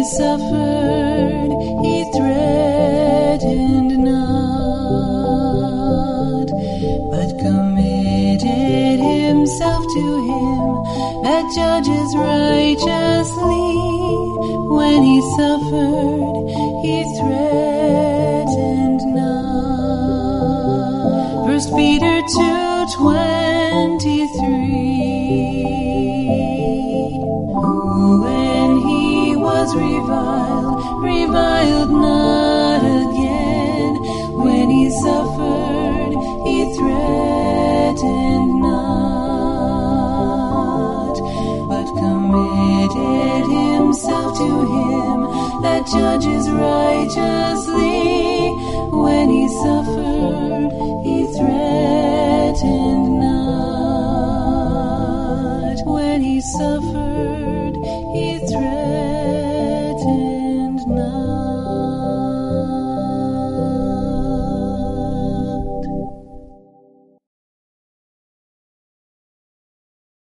suffered, he threatened not, but committed himself to him that judges righteously. When he suffered, he threatened not. 1 Peter 2:23. Who when he was reviled not again. When he suffered, he threatened not, but committed himself to him that judges righteously. When he suffered, he threatened not. When he suffered, he threatened